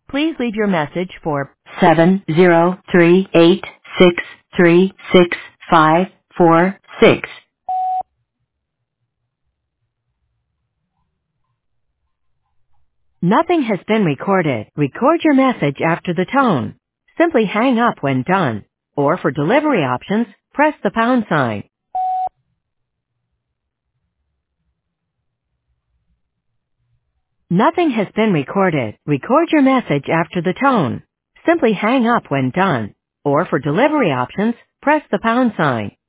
Please leave your message for 70386366546. Nothing has been recorded. Record your message after the tone. Simply hang up when done. Or for delivery options, press the pound sign. Nothing has been recorded. Record your message after the tone. Simply hang up when done. Or for delivery options, press the pound sign.